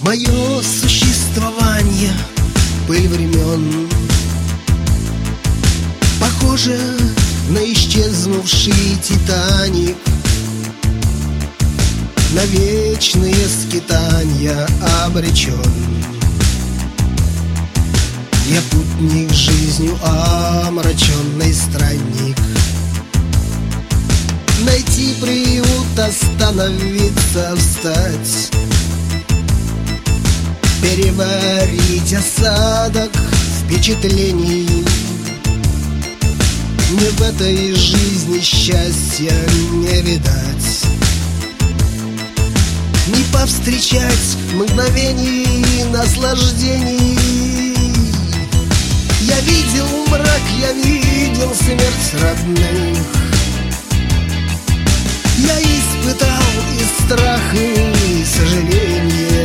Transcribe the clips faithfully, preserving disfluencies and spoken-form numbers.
Мое существование, пыль времен, похоже на исчезнувший Титаник, на вечные скитанья обречен. Я путник, жизнью омраченный странник. Найти приют, остановиться, встать, переварить осадок впечатлений. Мне в этой жизни счастья не видать, не повстречать мгновений наслаждений. Я видел мрак, я видел смерть родных. Я испытал и страх, и сожаление.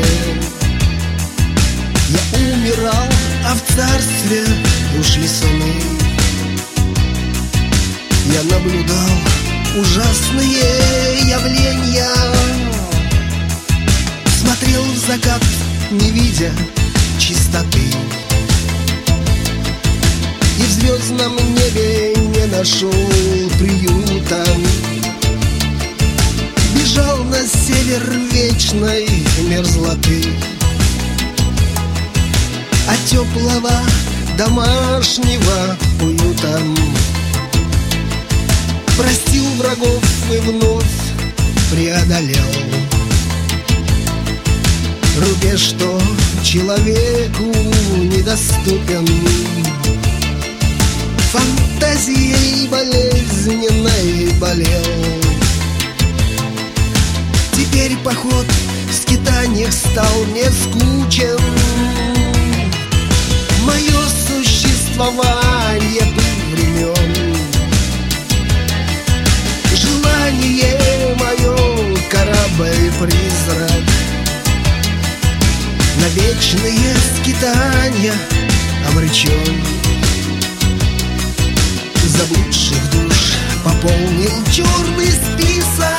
Я умирал, а в царстве ушли сны. Я наблюдал ужасные явления, смотрел в закат, не видя чистоты, и в звездном небе не нашел приюта. Бежал на север вечной мерзлоты, от теплого домашнего уюта. Простил врагов и вновь преодолел рубеж, что человеку недоступен. Фантазией болезненной болел. Теперь поход в скитаниях стал мне скучен. Мое существование пыль времен, желание мое корабль-призрак, на вечные скитания обречен. Заблудших душ пополнил черный список.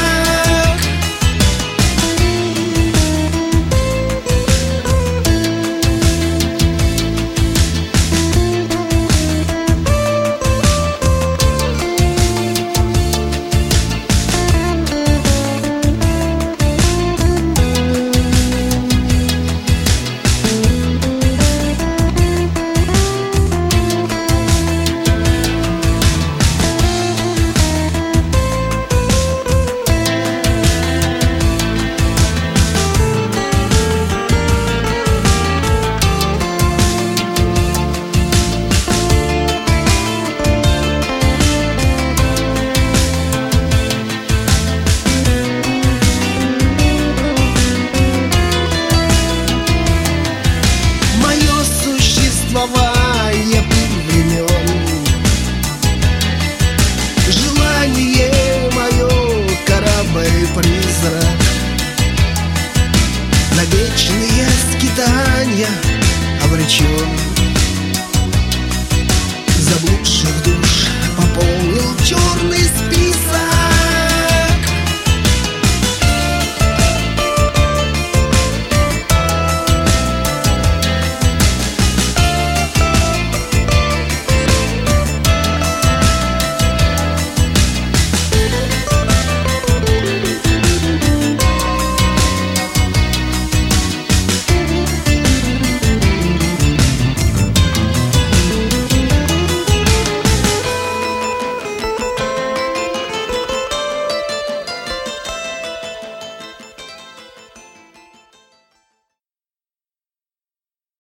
Желание мое корабль-призрак, на вечные скитания обречен. Заблудших душ пополнил черный список.